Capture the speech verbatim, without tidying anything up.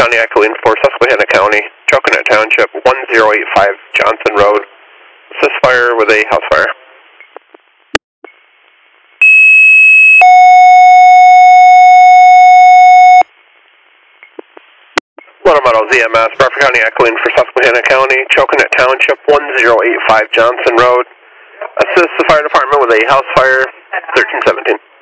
County Echoing for Susquehanna County, Choconet Township, one zero eight five Johnson Road. Assist fire with a house fire. Letter Model Z M S, Bradford County Echoing for Susquehanna County, Choconet Township, one zero eight five Johnson Road. Assist the fire department with a house fire, thirteen seventeen.